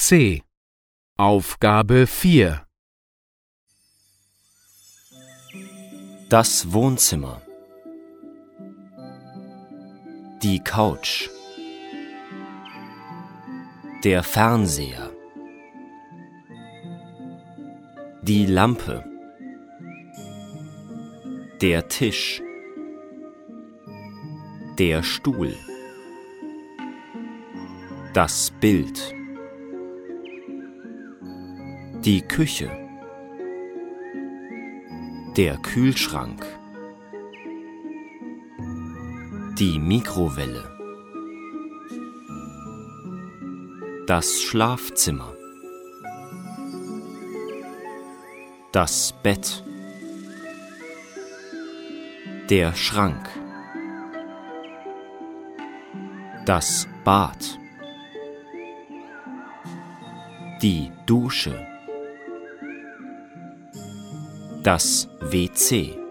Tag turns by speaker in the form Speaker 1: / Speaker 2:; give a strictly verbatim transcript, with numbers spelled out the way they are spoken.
Speaker 1: C. Aufgabe vier.
Speaker 2: Das Wohnzimmer. Die Couch. Der Fernseher. Die Lampe. Der Tisch. Der Stuhl. Das Bild. Die Küche. Der Kühlschrank. Die Mikrowelle. Das Schlafzimmer. Das Bett. Der Schrank. Das Bad. Die Dusche. Das W C.